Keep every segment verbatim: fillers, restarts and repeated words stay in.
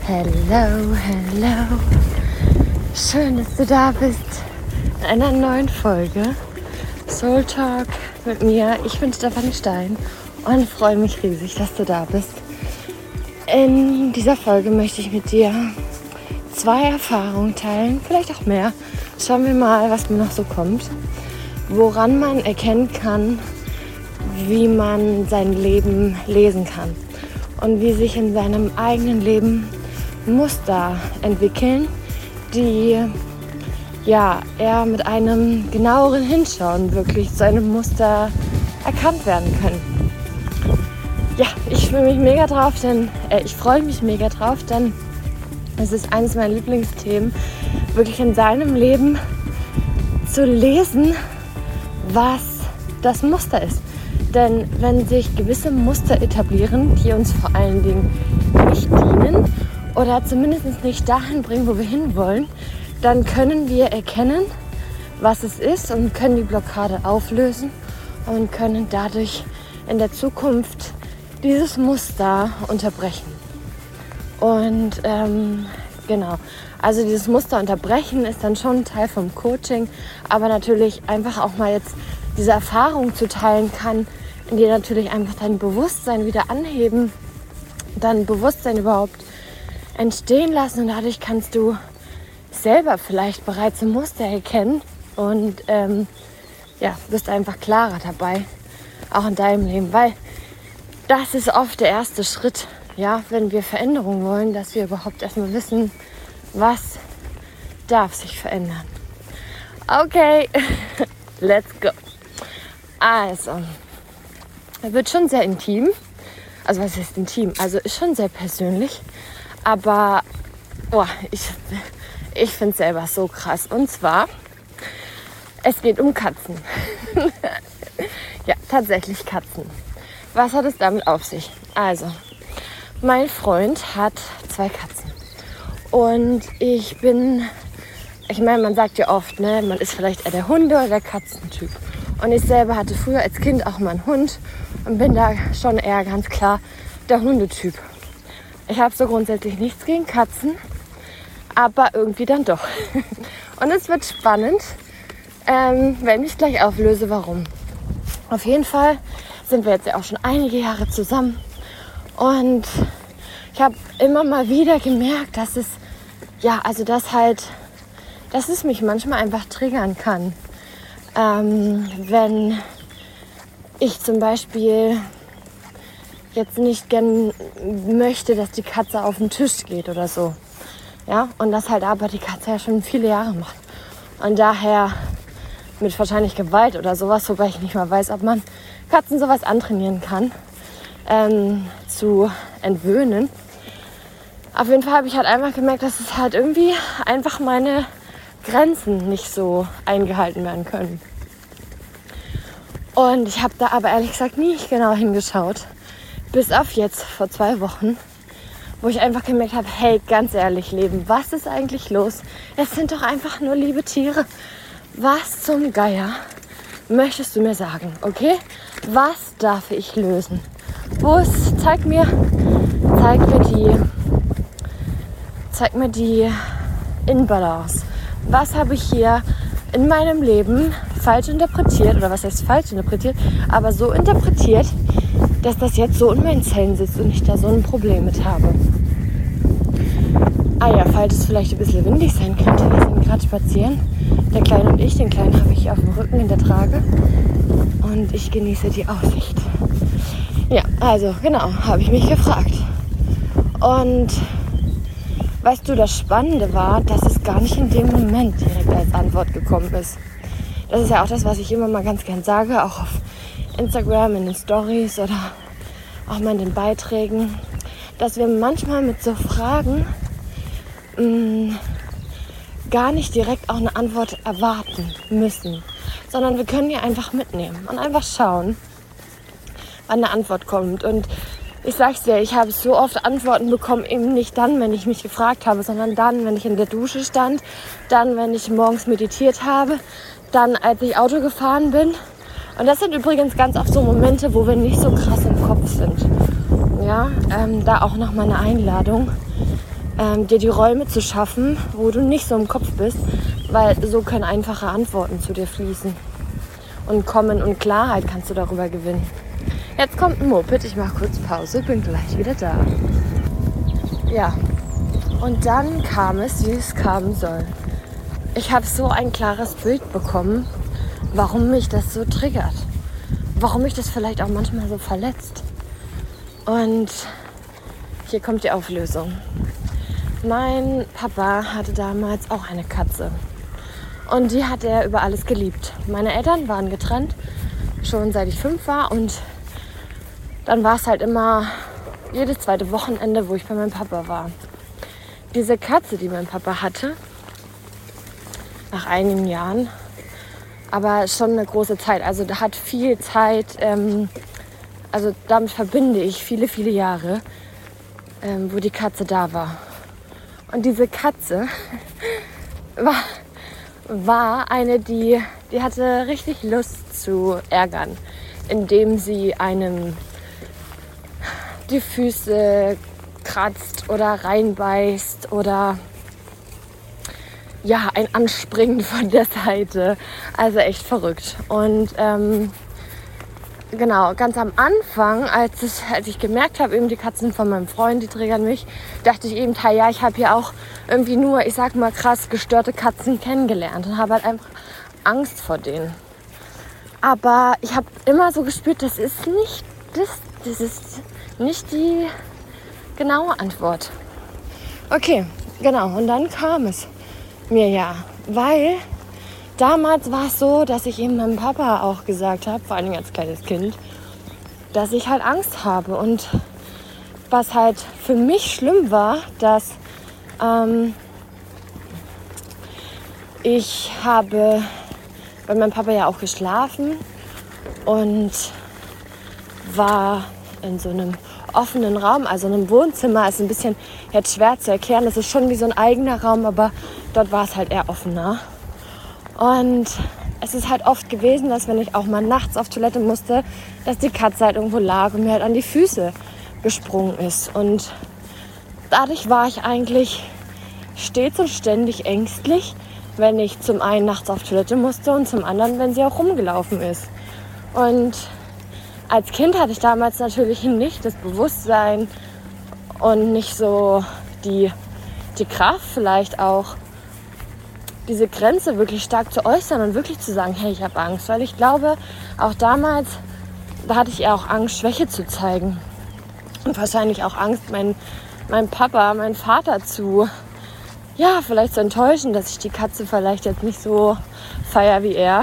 Hello, hello. Schön, dass du da bist in einer neuen Folge Soul Talk mit mir. Ich bin Stefanie Stein und freue mich riesig, dass du da bist. In dieser Folge möchte ich mit dir zwei Erfahrungen teilen, vielleicht auch mehr. Schauen wir mal, was mir noch so kommt. Woran man erkennen kann, wie man sein Leben lesen kann und wie sich in seinem eigenen Leben Muster entwickeln, die ja eher mit einem genaueren Hinschauen wirklich zu einem Muster erkannt werden können. Ja, ich freue mich mega drauf, denn äh, ich freue mich mega drauf, denn es ist eines meiner Lieblingsthemen, wirklich in seinem Leben zu lesen, was das Muster ist. Denn wenn sich gewisse Muster etablieren, die uns vor allen Dingen nicht dienen oder zumindest nicht dahin bringen, wo wir hinwollen, dann können wir erkennen, was es ist und können die Blockade auflösen und können dadurch in der Zukunft dieses Muster unterbrechen. Und ähm, genau, also dieses Muster unterbrechen ist dann schon ein Teil vom Coaching, aber natürlich einfach auch mal jetzt diese Erfahrung zu teilen kann, in dir natürlich einfach dein Bewusstsein wieder anheben, dein Bewusstsein überhaupt entstehen lassen und dadurch kannst du selber vielleicht bereits ein Muster erkennen und ähm, ja, bist einfach klarer dabei, auch in deinem Leben, weil das ist oft der erste Schritt, ja, wenn wir Veränderung wollen, dass wir überhaupt erstmal wissen, was darf sich verändern. Okay, let's go. Also, er wird schon sehr intim. Also was ist intim? Also ist schon sehr persönlich. Aber oh, ich, ich finde es selber so krass. Und zwar, es geht um Katzen. Ja, tatsächlich Katzen. Was hat es damit auf sich? Also, mein Freund hat zwei Katzen. Und ich bin, ich meine, man sagt ja oft, ne, man ist vielleicht eher der Hunde- oder der Katzentyp. Und ich selber hatte früher als Kind auch mal einen Hund und bin da schon eher ganz klar der Hundetyp. Ich habe so grundsätzlich nichts gegen Katzen, aber irgendwie dann doch. Und es wird spannend, ähm, wenn ich gleich auflöse, warum. Auf jeden Fall sind wir jetzt ja auch schon einige Jahre zusammen und ich habe immer mal wieder gemerkt, dass es, ja, also dass halt, dass es mich manchmal einfach triggern kann. Ähm, wenn ich zum Beispiel jetzt nicht gern möchte, dass die Katze auf den Tisch geht oder so. Ja, und das halt aber die Katze ja schon viele Jahre macht. Und daher mit wahrscheinlich Gewalt oder sowas, wobei ich nicht mal weiß, ob man Katzen sowas antrainieren kann, ähm, zu entwöhnen. Auf jeden Fall habe ich halt einfach gemerkt, dass es halt irgendwie einfach meine Grenzen nicht so eingehalten werden können. Und ich habe da aber ehrlich gesagt nie genau hingeschaut. Bis auf jetzt, vor zwei Wochen, wo ich einfach gemerkt habe, hey, ganz ehrlich, Leben, was ist eigentlich los? Es sind doch einfach nur liebe Tiere. Was zum Geier möchtest du mir sagen, okay? Was darf ich lösen? Wo ist, zeig mir, zeig mir die, zeig mir die Inbalance. Was habe ich hier in meinem Leben falsch interpretiert, oder was heißt falsch interpretiert, aber so interpretiert, dass das jetzt so in meinen Zellen sitzt und ich da so ein Problem mit habe. Ah ja, falls es vielleicht ein bisschen windig sein könnte, wir sind gerade spazieren. Der Kleine und ich, den Kleinen habe ich auf dem Rücken in der Trage und ich genieße die Aussicht. Ja, also genau, habe ich mich gefragt. Und weißt du, das Spannende war, dass es gar nicht in dem Moment direkt als Antwort gekommen ist. Das ist ja auch das, was ich immer mal ganz gern sage, auch auf Instagram, in den Stories oder auch mal in den Beiträgen, dass wir manchmal mit so Fragen mh, gar nicht direkt auch eine Antwort erwarten müssen, sondern wir können die einfach mitnehmen und einfach schauen, wann eine Antwort kommt. Und ich sag's dir, ich habe so oft Antworten bekommen, eben nicht dann, wenn ich mich gefragt habe, sondern dann, wenn ich in der Dusche stand, dann, wenn ich morgens meditiert habe, dann, als ich Auto gefahren bin. Und das sind übrigens ganz oft so Momente, wo wir nicht so krass im Kopf sind. Ja, ähm, da auch noch mal eine Einladung. ähm, dir die Räume zu schaffen, wo du nicht so im Kopf bist, weil so können einfache Antworten zu dir fließen und kommen und Klarheit kannst du darüber gewinnen. Jetzt kommt ein Moped, ich mache kurz Pause, bin gleich wieder da. Ja, und dann kam es, wie es kommen soll. Ich habe so ein klares Bild bekommen, warum mich das so triggert. Warum mich das vielleicht auch manchmal so verletzt. Und hier kommt die Auflösung. Mein Papa hatte damals auch eine Katze. Und die hat er über alles geliebt. Meine Eltern waren getrennt, schon seit ich fünf war. Und dann war es halt immer jedes zweite Wochenende, wo ich bei meinem Papa war. Diese Katze, die mein Papa hatte, nach einigen Jahren, aber schon eine große Zeit. Also da hat viel Zeit, ähm, also damit verbinde ich viele, viele Jahre, ähm, wo die Katze da war. Und diese Katze war, war eine, die, die hatte richtig Lust zu ärgern, indem sie einem die Füße kratzt oder reinbeißt oder ja, ein Anspringen von der Seite. Also echt verrückt. Und ähm, genau, ganz am Anfang, als ich, als ich gemerkt habe, eben die Katzen von meinem Freund, die triggern mich, dachte ich eben, ja, ich habe hier auch irgendwie nur, ich sag mal krass, gestörte Katzen kennengelernt und habe halt einfach Angst vor denen. Aber ich habe immer so gespürt, das ist nicht das, das ist nicht die genaue Antwort. Okay, genau, und dann kam es mir ja, weil damals war es so, dass ich eben meinem Papa auch gesagt habe, vor allem als kleines Kind, dass ich halt Angst habe. Und was halt für mich schlimm war, dass ähm, ich habe bei meinem Papa ja auch geschlafen und war in so einem offenen Raum, also in einem Wohnzimmer. Ist ein bisschen jetzt schwer zu erklären, das ist schon wie so ein eigener Raum, aber dort war es halt eher offener. Und es ist halt oft gewesen, dass wenn ich auch mal nachts auf Toilette musste, dass die Katze halt irgendwo lag und mir halt an die Füße gesprungen ist. Und dadurch war ich eigentlich stets und ständig ängstlich, wenn ich zum einen nachts auf Toilette musste und zum anderen, wenn sie auch rumgelaufen ist. Und als Kind hatte ich damals natürlich nicht das Bewusstsein und nicht so die, die Kraft vielleicht auch, diese Grenze wirklich stark zu äußern und wirklich zu sagen, hey, ich habe Angst. Weil ich glaube, auch damals, da hatte ich eher auch Angst, Schwäche zu zeigen. Und wahrscheinlich auch Angst, meinen mein Papa, meinen Vater zu, ja, vielleicht zu enttäuschen, dass ich die Katze vielleicht jetzt nicht so feier wie er.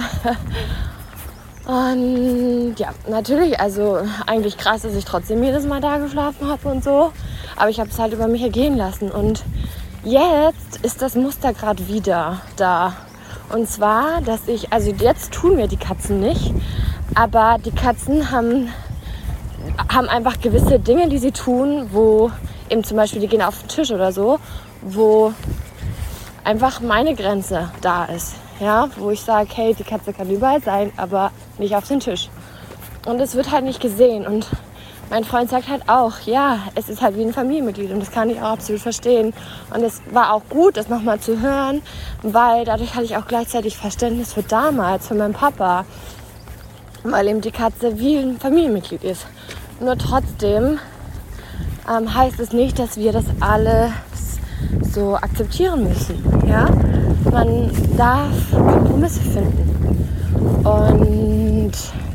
Und ja, natürlich, also eigentlich krass, dass ich trotzdem jedes Mal da geschlafen habe und so. Aber ich habe es halt über mich ergehen lassen. Und jetzt ist das Muster gerade wieder da. Und zwar, dass ich, also jetzt tun mir die Katzen nicht, aber die Katzen haben, haben einfach gewisse Dinge, die sie tun, wo eben zum Beispiel, die gehen auf den Tisch oder so, wo einfach meine Grenze da ist. Ja, wo ich sage, hey, die Katze kann überall sein, aber nicht auf den Tisch. Und es wird halt nicht gesehen. Und mein Freund sagt halt auch, ja, es ist halt wie ein Familienmitglied und das kann ich auch absolut verstehen. Und es war auch gut, das nochmal zu hören, weil dadurch hatte ich auch gleichzeitig Verständnis für damals, für meinen Papa, weil eben die Katze wie ein Familienmitglied ist. Nur trotzdem ähm, heißt es nicht, dass wir das alles so akzeptieren müssen. Ja? Man darf Kompromisse finden. Und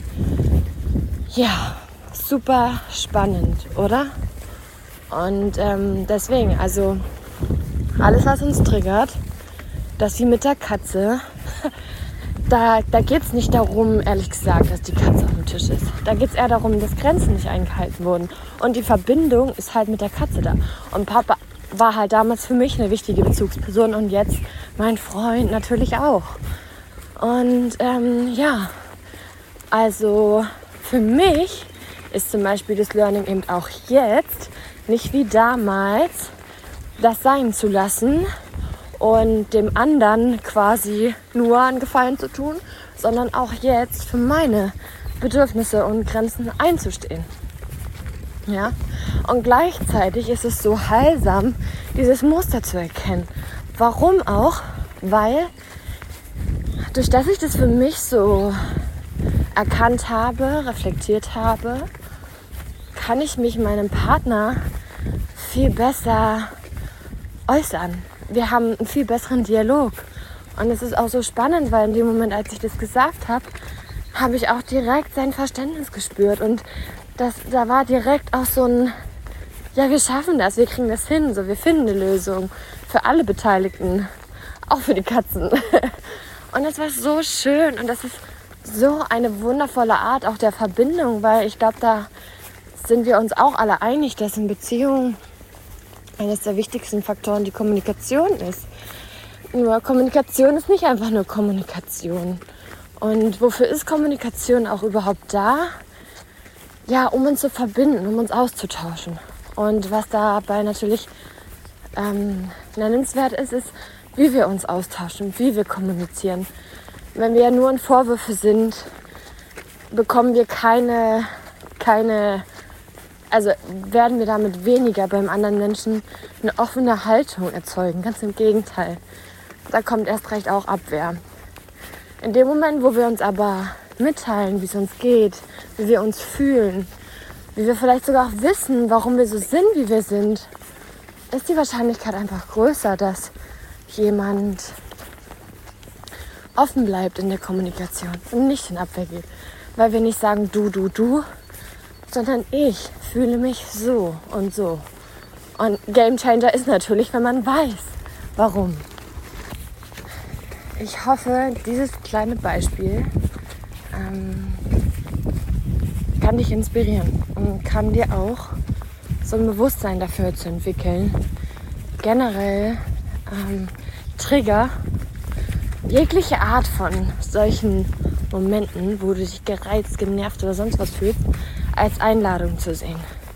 ja, super spannend, oder? Und ähm, deswegen, also alles, was uns triggert, dass sie mit der Katze, da, da geht es nicht darum, ehrlich gesagt, dass die Katze auf dem Tisch ist. Da geht es eher darum, dass Grenzen nicht eingehalten wurden. Und die Verbindung ist halt mit der Katze da. Und Papa war halt damals für mich eine wichtige Bezugsperson und jetzt mein Freund natürlich auch. Und ähm, ja, also für mich ist zum Beispiel das Learning eben auch jetzt nicht wie damals, das sein zu lassen und dem anderen quasi nur einen Gefallen zu tun, sondern auch jetzt für meine Bedürfnisse und Grenzen einzustehen. Ja? Und gleichzeitig ist es so heilsam, dieses Muster zu erkennen. Warum auch? Weil durch das ich das für mich so erkannt habe, reflektiert habe, kann ich mich meinem Partner viel besser äußern. Wir haben einen viel besseren Dialog. Und es ist auch so spannend, weil in dem Moment, als ich das gesagt habe, habe ich auch direkt sein Verständnis gespürt. Und das, da war direkt auch so ein, ja, wir schaffen das, wir kriegen das hin, so, wir finden eine Lösung für alle Beteiligten, auch für die Katzen. Und das war so schön und das ist so eine wundervolle Art auch der Verbindung, weil ich glaube, da sind wir uns auch alle einig, dass in Beziehungen eines der wichtigsten Faktoren die Kommunikation ist. Nur Kommunikation ist nicht einfach nur Kommunikation. Und wofür ist Kommunikation auch überhaupt da? Ja, um uns zu verbinden, um uns auszutauschen. Und was dabei natürlich ähm, nennenswert ist, ist, wie wir uns austauschen, wie wir kommunizieren. Wenn wir ja nur in Vorwürfe sind, bekommen wir keine, keine, also werden wir damit weniger beim anderen Menschen eine offene Haltung erzeugen. Ganz im Gegenteil. Da kommt erst recht auch Abwehr. In dem Moment, wo wir uns aber mitteilen, wie es uns geht, wie wir uns fühlen, wie wir vielleicht sogar auch wissen, warum wir so sind, wie wir sind, ist die Wahrscheinlichkeit einfach größer, dass jemand offen bleibt in der Kommunikation und nicht in Abwehr geht. Weil wir nicht sagen du, du, du, sondern ich fühle mich so und so. Und Game Changer ist natürlich, wenn man weiß, warum. Ich hoffe, dieses kleine Beispiel ähm, kann dich inspirieren und kann dir auch so ein Bewusstsein dafür zu entwickeln. Generell ähm, Trigger, jegliche Art von solchen Momenten, wo du dich gereizt, genervt oder sonst was fühlst, als Einladung zu sehen.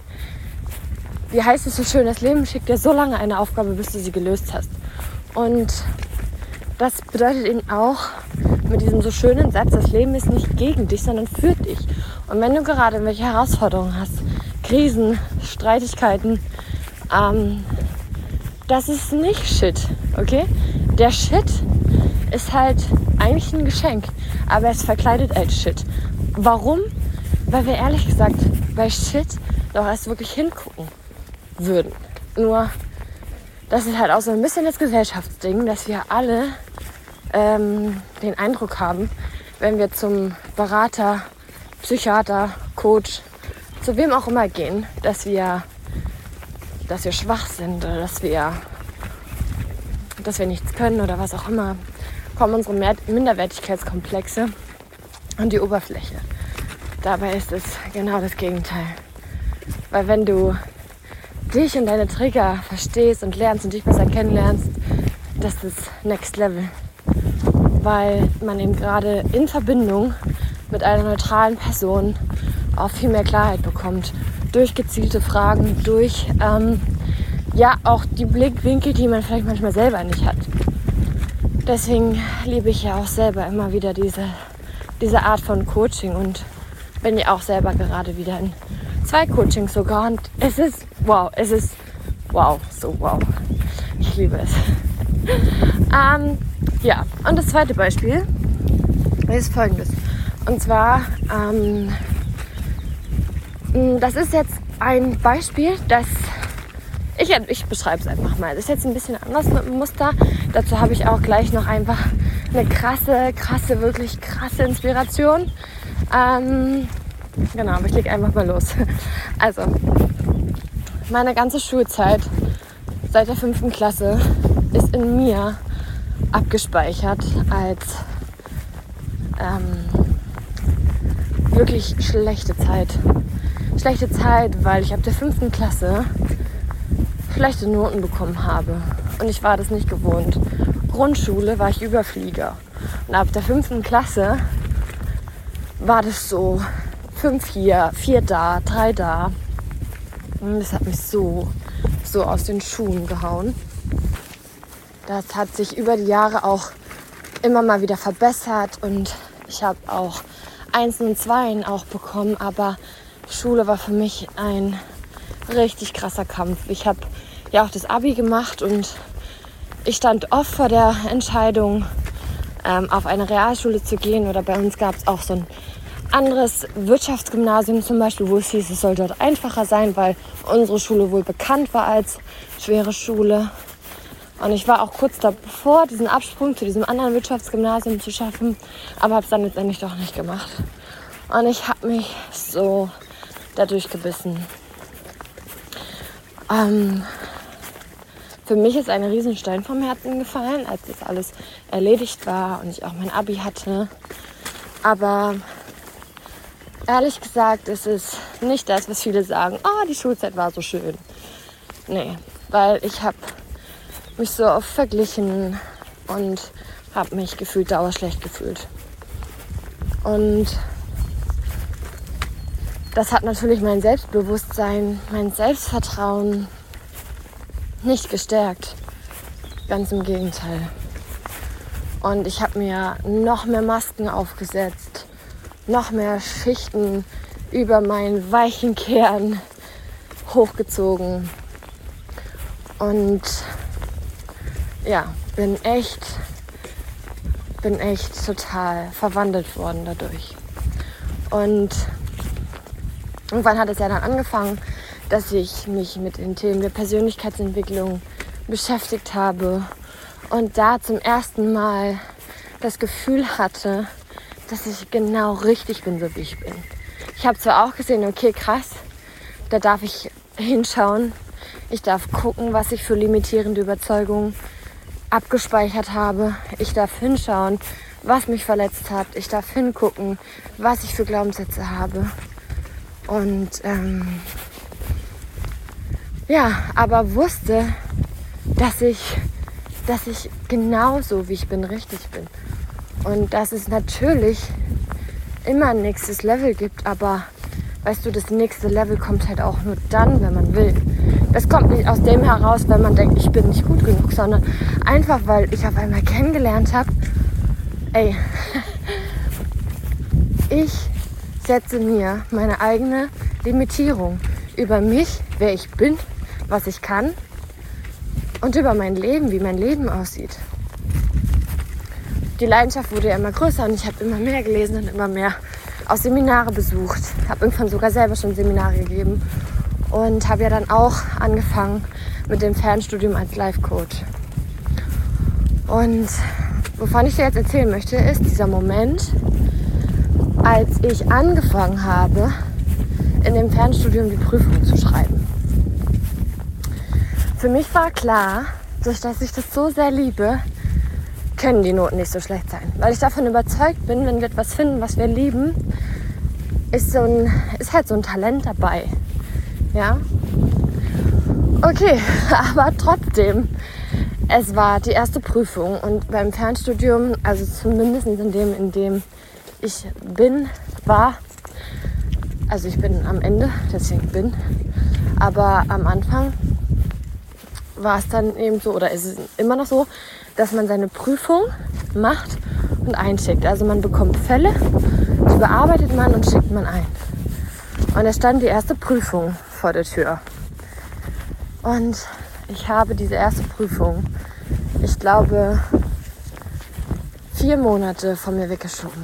Wie heißt es so schön, das Leben schickt dir so lange eine Aufgabe, bis du sie gelöst hast. Und das bedeutet eben auch mit diesem so schönen Satz, das Leben ist nicht gegen dich, sondern für dich. Und wenn du gerade welche Herausforderungen hast, Krisen, Streitigkeiten, ähm, das ist nicht Shit, okay? Der Shit ist halt eigentlich ein Geschenk, aber es verkleidet als Shit. Warum? Weil wir ehrlich gesagt bei Shit doch erst wirklich hingucken würden. Nur, das ist halt auch so ein bisschen das Gesellschaftsding, dass wir alle ähm, den Eindruck haben, wenn wir zum Berater, Psychiater, Coach, zu wem auch immer gehen, dass wir, dass wir schwach sind oder dass wir, dass wir nichts können oder was auch immer, kommen unsere Minderwertigkeitskomplexe an die Oberfläche. Dabei ist es genau das Gegenteil. Weil wenn du dich und deine Trigger verstehst und lernst und dich besser kennenlernst, das ist Next Level. Weil man eben gerade in Verbindung mit einer neutralen Person auch viel mehr Klarheit bekommt. Durch gezielte Fragen, durch ähm, ja auch die Blickwinkel, die man vielleicht manchmal selber nicht hat. Deswegen liebe ich ja auch selber immer wieder diese, diese Art von Coaching und bin ja auch selber gerade wieder in zwei Coachings sogar. Und es ist wow, es ist wow, so wow. Ich liebe es. ähm, ja, und das zweite Beispiel ist folgendes. Und zwar, ähm, das ist jetzt ein Beispiel, das ich, ich beschreibe es einfach mal. Das ist jetzt ein bisschen anders mit dem Muster. Dazu habe ich auch gleich noch einfach eine krasse, krasse, wirklich krasse Inspiration. Ähm, genau, aber ich lege einfach mal los. Also, meine ganze Schulzeit seit der fünften Klasse ist in mir abgespeichert als ähm, wirklich schlechte Zeit. Schlechte Zeit, weil ich ab der fünften Klasse schlechte Noten bekommen habe. Und ich war das nicht gewohnt. Grundschule war ich Überflieger. Und ab der fünften Klasse war das so fünf hier, vier da, drei da. Und das hat mich so, so aus den Schuhen gehauen. Das hat sich über die Jahre auch immer mal wieder verbessert und ich habe auch Einsen und Zweien auch bekommen, aber Schule war für mich ein richtig krasser Kampf. Ich habe ja auch das Abi gemacht und ich stand oft vor der Entscheidung, ähm, auf eine Realschule zu gehen. Oder bei uns gab es auch so ein anderes Wirtschaftsgymnasium zum Beispiel, wo es hieß, es soll dort einfacher sein, weil unsere Schule wohl bekannt war als schwere Schule. Und ich war auch kurz davor, diesen Absprung zu diesem anderen Wirtschaftsgymnasium zu schaffen, aber habe es dann letztendlich doch nicht gemacht. Und ich habe mich so dadurch gebissen. Ähm, für mich ist ein Riesenstein vom Herzen gefallen, als das alles erledigt war und ich auch mein Abi hatte. Aber ehrlich gesagt ist es nicht das, was viele sagen, oh, die Schulzeit war so schön. Nee, weil ich habe mich so oft verglichen und habe mich gefühlt dauerschlecht gefühlt. Und das hat natürlich mein Selbstbewusstsein, mein Selbstvertrauen nicht gestärkt. Ganz im Gegenteil. Und ich habe mir noch mehr Masken aufgesetzt, noch mehr Schichten über meinen weichen Kern hochgezogen. Und ja, bin echt, bin echt total verwandelt worden dadurch. Und irgendwann hat es ja dann angefangen, dass ich mich mit den Themen der Persönlichkeitsentwicklung beschäftigt habe und da zum ersten Mal das Gefühl hatte, dass ich genau richtig bin, so wie ich bin. Ich habe zwar auch gesehen, okay, krass, da darf ich hinschauen. Ich darf gucken, was ich für limitierende Überzeugungen abgespeichert habe. Ich darf hinschauen, was mich verletzt hat. Ich darf hingucken, was ich für Glaubenssätze habe. Und ähm, ja, aber wusste, dass ich, dass ich genauso, wie ich bin, richtig bin. Und dass es natürlich immer ein nächstes Level gibt, aber weißt du, das nächste Level kommt halt auch nur dann, wenn man will. Das kommt nicht aus dem heraus, wenn man denkt, ich bin nicht gut genug, sondern einfach, weil ich auf einmal kennengelernt habe, ey, ich setze mir meine eigene Limitierung über mich, wer ich bin, was ich kann und über mein Leben, wie mein Leben aussieht. Die Leidenschaft wurde ja immer größer und ich habe immer mehr gelesen und immer mehr auch Seminare besucht. Habe irgendwann sogar selber schon Seminare gegeben und habe ja dann auch angefangen mit dem Fernstudium als Life-Coach. Und wovon ich dir jetzt erzählen möchte, ist dieser Moment, als ich angefangen habe, in dem Fernstudium die Prüfung zu schreiben. Für mich war klar, durch dass ich das so sehr liebe, können die Noten nicht so schlecht sein. Weil ich davon überzeugt bin, wenn wir etwas finden, was wir lieben, ist, so ein, ist halt so ein Talent dabei. Ja? Okay, aber trotzdem, es war die erste Prüfung und beim Fernstudium, also zumindest in dem, in dem ich bin, war, also ich bin am Ende, deswegen bin, aber am Anfang war es dann eben so, oder ist es immer noch so, dass man seine Prüfung macht und einschickt. Also man bekommt Fälle, die bearbeitet man und schickt man ein. Und es stand die erste Prüfung vor der Tür. Und ich habe diese erste Prüfung, ich glaube, vier Monate von mir weggeschoben.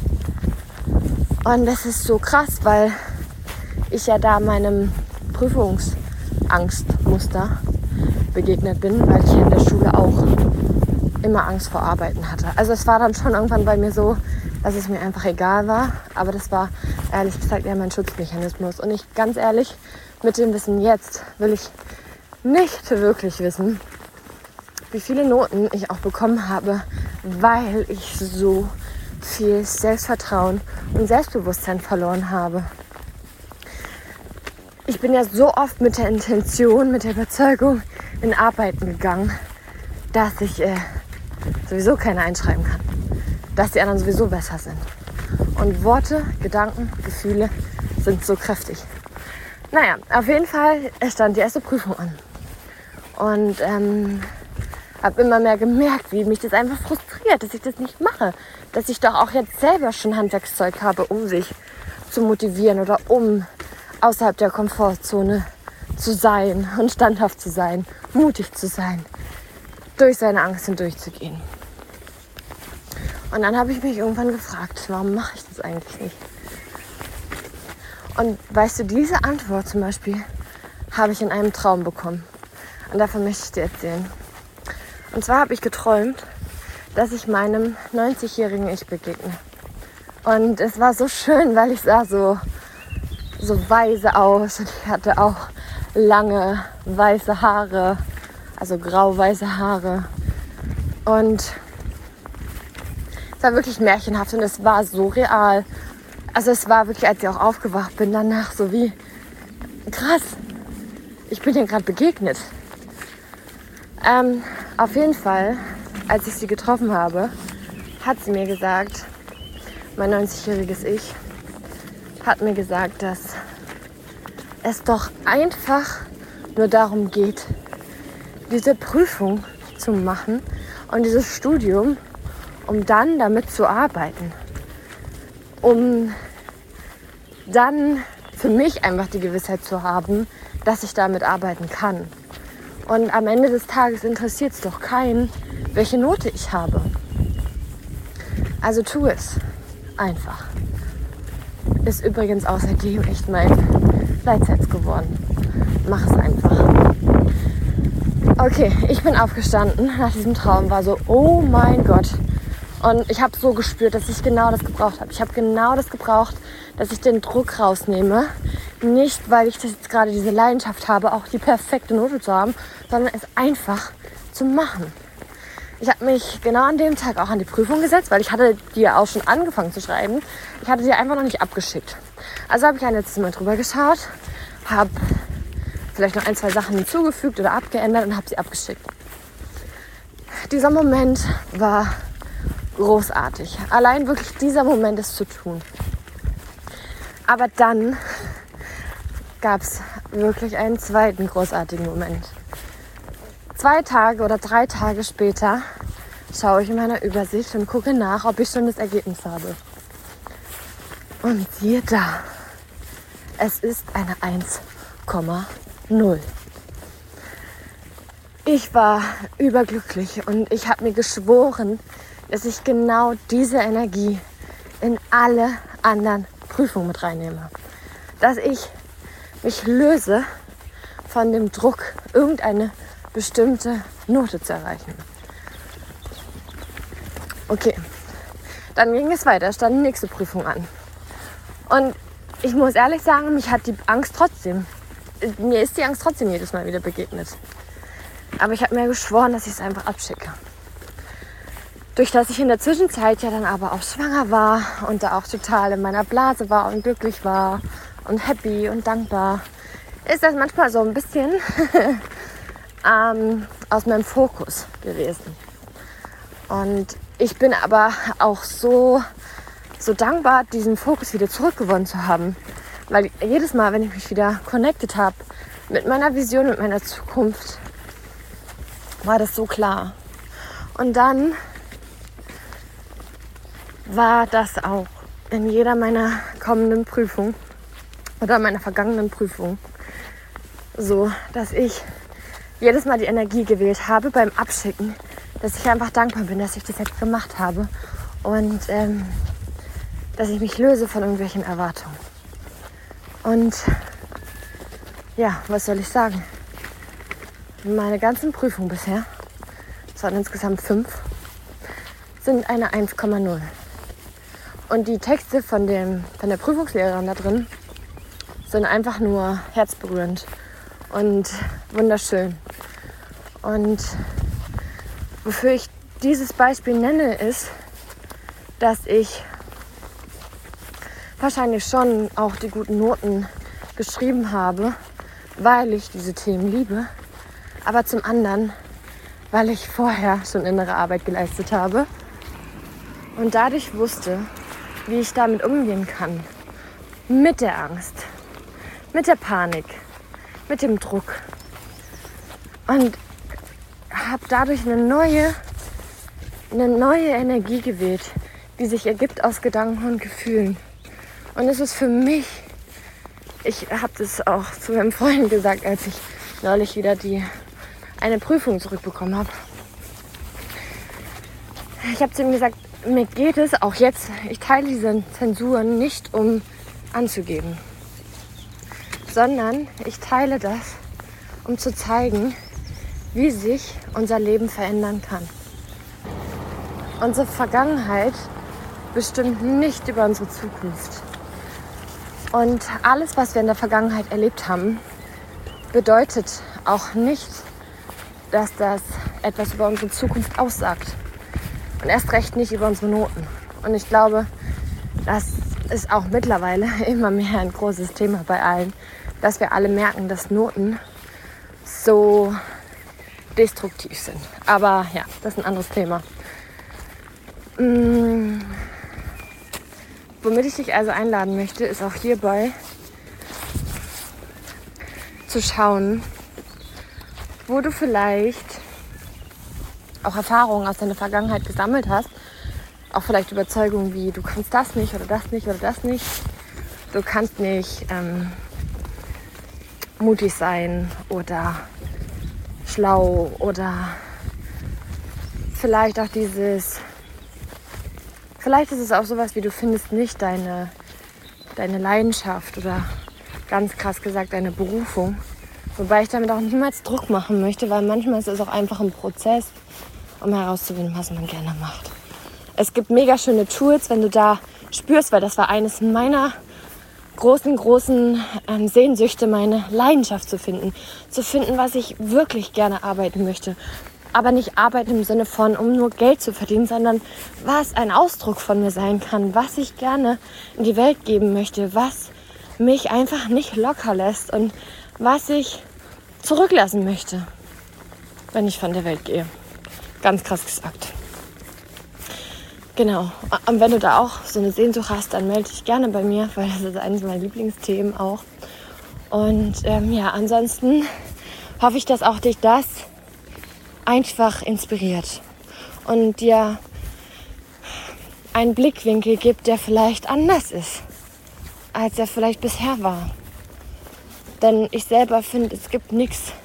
Und das ist so krass, weil ich ja da meinem Prüfungsangstmuster begegnet bin, weil ich ja in der Schule auch immer Angst vor Arbeiten hatte. Also es war dann schon irgendwann bei mir so, dass es mir einfach egal war, aber das war ehrlich gesagt eher mein Schutzmechanismus. Und ich, ganz ehrlich, mit dem Wissen jetzt will ich nicht wirklich wissen, wie viele Noten ich auch bekommen habe, weil ich so viel Selbstvertrauen und Selbstbewusstsein verloren habe. Ich bin ja so oft mit der Intention, mit der Überzeugung in Arbeiten gegangen, dass ich äh, sowieso keine einschreiben kann. Dass die anderen sowieso besser sind. Und Worte, Gedanken, Gefühle sind so kräftig. Naja, auf jeden Fall stand die erste Prüfung an. Und ähm, habe immer mehr gemerkt, wie mich das einfach frustriert, dass ich das nicht mache. Dass ich doch auch jetzt selber schon Handwerkszeug habe, um sich zu motivieren oder um außerhalb der Komfortzone zu sein und standhaft zu sein, mutig zu sein, durch seine Angst hindurchzugehen. Und dann habe ich mich irgendwann gefragt, warum mache ich das eigentlich nicht? Und weißt du, diese Antwort zum Beispiel habe ich in einem Traum bekommen. Und davon möchte ich dir erzählen. Und zwar habe ich geträumt, dass ich meinem neunzigjährigen Ich begegne. Und es war so schön, weil ich sah so, so weise aus. Und ich hatte auch lange weiße Haare, also grau-weiße Haare. Und es war wirklich märchenhaft und es war so real. Also es war wirklich, als ich auch aufgewacht bin, danach so wie, krass, ich bin ihr gerade begegnet. Ähm, auf jeden Fall, als ich sie getroffen habe, hat sie mir gesagt, mein neunzigjähriges Ich, hat mir gesagt, dass es doch einfach nur darum geht, diese Prüfung zu machen und dieses Studium, um dann damit zu arbeiten. Um dann für mich einfach die Gewissheit zu haben, dass ich damit arbeiten kann. Und am Ende des Tages interessiert es doch keinen, welche Note ich habe. Also tu es einfach. Ist übrigens außerdem echt mein Leitsatz geworden. Mach es einfach. Okay, ich bin aufgestanden nach diesem Traum, war so, oh mein Gott. Und ich habe so gespürt, dass ich genau das gebraucht habe. Ich habe genau das gebraucht, dass ich den Druck rausnehme. Nicht, weil ich das jetzt gerade diese Leidenschaft habe, auch die perfekte Note zu haben, sondern es einfach zu machen. Ich habe mich genau an dem Tag auch an die Prüfung gesetzt, weil ich hatte die ja auch schon angefangen zu schreiben. Ich hatte die einfach noch nicht abgeschickt. Also habe ich ein letztes Mal drüber geschaut, habe vielleicht noch ein, zwei Sachen hinzugefügt oder abgeändert und habe sie abgeschickt. Dieser Moment war großartig. Allein wirklich dieser Moment, es zu tun. Aber dann gab es wirklich einen zweiten großartigen Moment. Zwei Tage oder drei Tage später schaue ich in meiner Übersicht und gucke nach, ob ich schon das Ergebnis habe. Und siehe da, es ist eine eins Komma null. Ich war überglücklich und ich habe mir geschworen, dass ich genau diese Energie in alle anderen Prüfungen mit reinnehme. Dass ich mich löse von dem Druck, irgendeine bestimmte Note zu erreichen. Okay, dann ging es weiter, stand die nächste Prüfung an. Und ich muss ehrlich sagen, mich hat die Angst trotzdem, mir ist die Angst trotzdem jedes Mal wieder begegnet. Aber ich habe mir geschworen, dass ich es einfach abschicke. Durch das ich in der Zwischenzeit ja dann aber auch schwanger war und da auch total in meiner Blase war und glücklich war und happy und dankbar, ist das manchmal so ein bisschen ähm, aus meinem Fokus gewesen. Und ich bin aber auch so, so dankbar, diesen Fokus wieder zurückgewonnen zu haben. Weil jedes Mal, wenn ich mich wieder connected habe mit meiner Vision, mit meiner Zukunft, war das so klar. Und dann war das auch in jeder meiner kommenden Prüfung oder meiner vergangenen Prüfung so, dass ich jedes Mal die Energie gewählt habe beim Abschicken, dass ich einfach dankbar bin, dass ich das jetzt gemacht habe und ähm, dass ich mich löse von irgendwelchen Erwartungen. Und ja, was soll ich sagen? Meine ganzen Prüfungen bisher, es waren insgesamt fünf, sind eine eins Komma null. Und die Texte von, dem, von der Prüfungslehrerin da drin sind einfach nur herzberührend und wunderschön. Und wofür ich dieses Beispiel nenne, ist, dass ich wahrscheinlich schon auch die guten Noten geschrieben habe, weil ich diese Themen liebe, aber zum anderen, weil ich vorher schon innere Arbeit geleistet habe und dadurch wusste, wie ich damit umgehen kann. Mit der Angst, mit der Panik, mit dem Druck. Und habe dadurch eine neue, eine neue Energie gewählt, die sich ergibt aus Gedanken und Gefühlen. Und es ist für mich Ich habe das auch zu meinem Freund gesagt, als ich neulich wieder die eine Prüfung zurückbekommen habe. Ich habe zu ihm gesagt, mir geht es auch jetzt, ich teile diese Zensuren nicht, um anzugeben, sondern ich teile das, um zu zeigen, wie sich unser Leben verändern kann. Unsere Vergangenheit bestimmt nicht über unsere Zukunft. Und alles, was wir in der Vergangenheit erlebt haben, bedeutet auch nicht, dass das etwas über unsere Zukunft aussagt. Und erst recht nicht über unsere Noten. Und ich glaube, das ist auch mittlerweile immer mehr ein großes Thema bei allen, dass wir alle merken, dass Noten so destruktiv sind. Aber ja, das ist ein anderes Thema. Mmh. Womit ich dich also einladen möchte, ist auch hierbei zu schauen, wo du vielleicht auch Erfahrungen aus deiner Vergangenheit gesammelt hast, auch vielleicht Überzeugungen wie, du kannst das nicht oder das nicht oder das nicht, du kannst nicht ähm, mutig sein oder schlau oder vielleicht auch dieses, vielleicht ist es auch sowas wie, du findest nicht deine, deine Leidenschaft oder ganz krass gesagt deine Berufung. Wobei ich damit auch niemals Druck machen möchte, weil manchmal ist es auch einfach ein Prozess, um herauszufinden, was man gerne macht. Es gibt mega schöne Tools, wenn du da spürst, weil das war eines meiner großen, großen ähm, Sehnsüchte, meine Leidenschaft zu finden. Zu finden, was ich wirklich gerne arbeiten möchte. Aber nicht arbeiten im Sinne von, um nur Geld zu verdienen, sondern was ein Ausdruck von mir sein kann, was ich gerne in die Welt geben möchte, was mich einfach nicht locker lässt und was ich zurücklassen möchte, wenn ich von der Welt gehe. Ganz krass gesagt. Genau. Und wenn du da auch so eine Sehnsucht hast, dann melde dich gerne bei mir, weil das ist eines meiner Lieblingsthemen auch. Und ähm, ja, ansonsten hoffe ich, dass auch dich das einfach inspiriert und dir einen Blickwinkel gibt, der vielleicht anders ist, als er vielleicht bisher war. Denn ich selber finde, es gibt nichts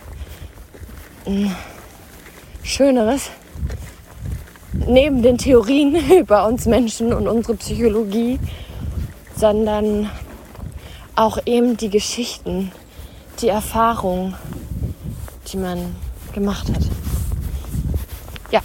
Schöneres, neben den Theorien über uns Menschen und unsere Psychologie, sondern auch eben die Geschichten, die Erfahrungen, die man gemacht hat. Ja.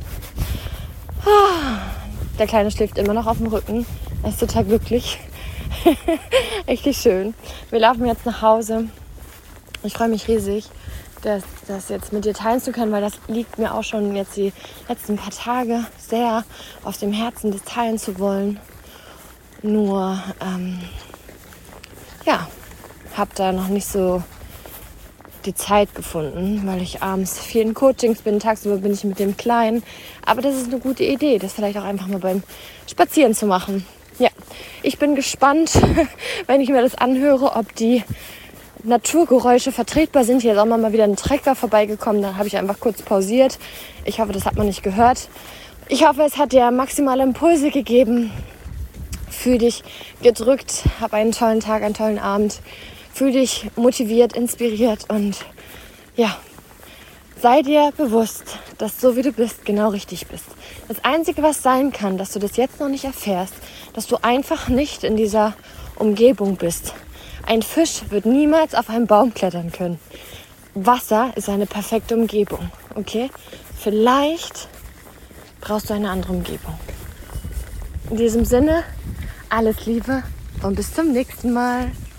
Der Kleine schläft immer noch auf dem Rücken. Er ist total glücklich. Richtig schön. Wir laufen jetzt nach Hause. Ich freue mich riesig, das, das jetzt mit dir teilen zu können, weil das liegt mir auch schon jetzt die letzten paar Tage sehr auf dem Herzen, das teilen zu wollen. Nur, ähm, ja, habe da noch nicht so die Zeit gefunden, weil ich abends viel in Coachings bin, tagsüber bin ich mit dem Kleinen. Aber das ist eine gute Idee, das vielleicht auch einfach mal beim Spazieren zu machen. Ja, ich bin gespannt, wenn ich mir das anhöre, ob die Naturgeräusche vertretbar sind. Hier ist auch mal wieder ein Trecker vorbeigekommen, da habe ich einfach kurz pausiert. Ich hoffe, das hat man nicht gehört. Ich hoffe, es hat dir maximale Impulse gegeben. Fühl dich gedrückt, hab einen tollen Tag, einen tollen Abend. Fühl dich motiviert, inspiriert und ja, sei dir bewusst, dass so wie du bist, genau richtig bist. Das Einzige, was sein kann, dass du das jetzt noch nicht erfährst, dass du einfach nicht in dieser Umgebung bist. Ein Fisch wird niemals auf einen Baum klettern können. Wasser ist eine perfekte Umgebung, okay? Vielleicht brauchst du eine andere Umgebung. In diesem Sinne, alles Liebe und bis zum nächsten Mal.